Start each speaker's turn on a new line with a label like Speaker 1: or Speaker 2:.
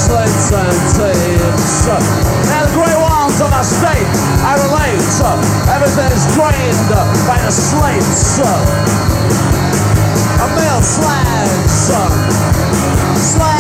Speaker 1: slates and tapes. And the grey ones of our state, I relate. Everything is drained by the slates. A mill slags.